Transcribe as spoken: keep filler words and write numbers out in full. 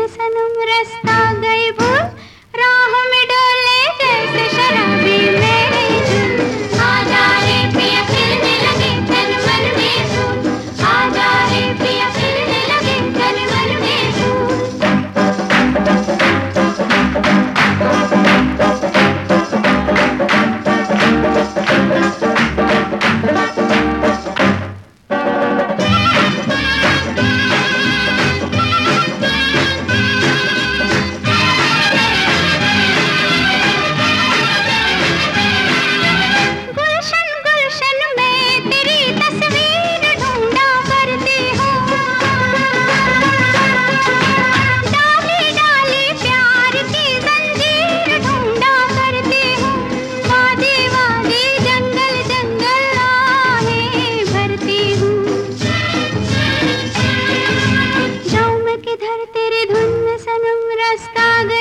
सनम रास्ता गई भूल, राह में डोले जैसे शराबी मेरे झूल। आजा रे पिया फिरने लगे तन मन में धूल, आजा रे पिया फिरने लगे तन मन में धूल। तेरे धुन में सनम रास्ता गई।